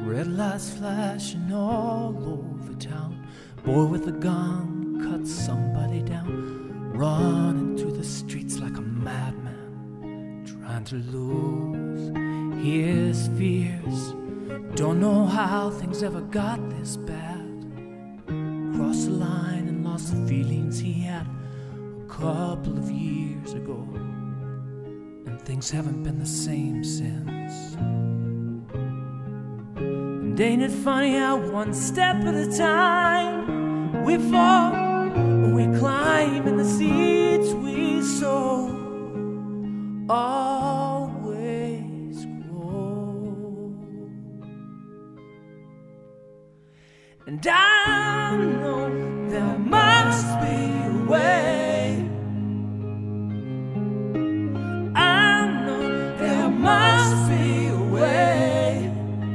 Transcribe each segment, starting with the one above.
Red lights flashing all over town. Boy with a gun cuts somebody down, running through the streets like a madman, trying to lose his fears. Don't know how things ever got this bad. Crossed the line and lost the feelings he had a couple of years ago, and things haven't been the same since. And ain't it funny how one step at a time we fall and we climb in the seeds we sow always grow. And I know there must be a way. I know there must be a way.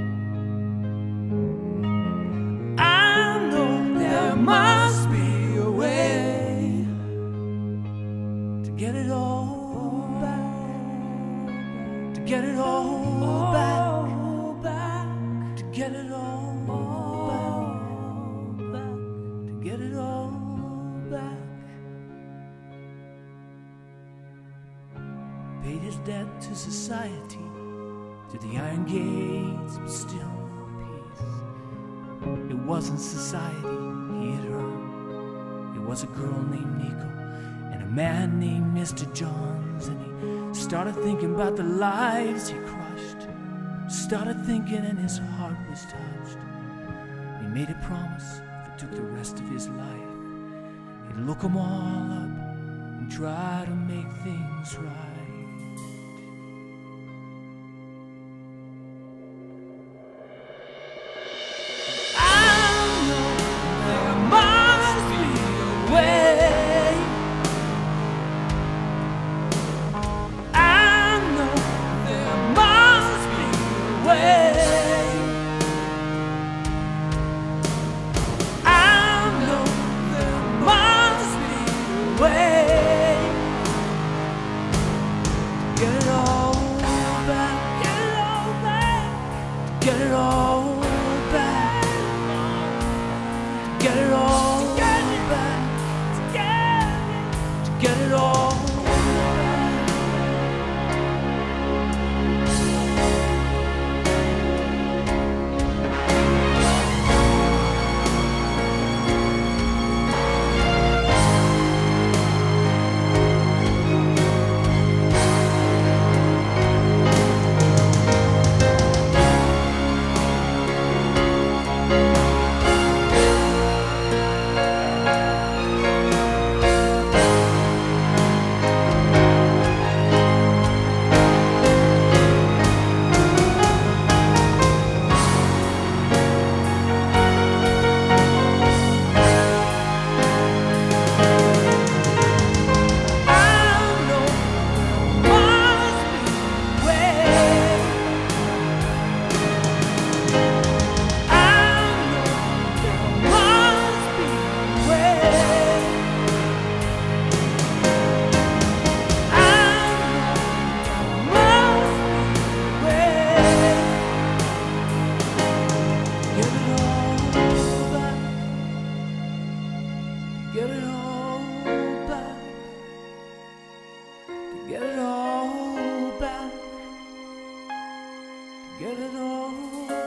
I know there must be a way to get it all back, to get it all back, to get it all back, to get it all back. Paid his debt to society, to the iron gates, but still no peace. It wasn't society he had hurt. It was a girl named Nico and a man named Mr. Johns. And he started thinking about the lives he crushed. Started thinking and his heart was touched. He made a promise if it took the rest of his life, he'd look them all up and try to make things right. Get it all back. Get it all back. To get it all back. Get it all back. Get it all back. Get it all back.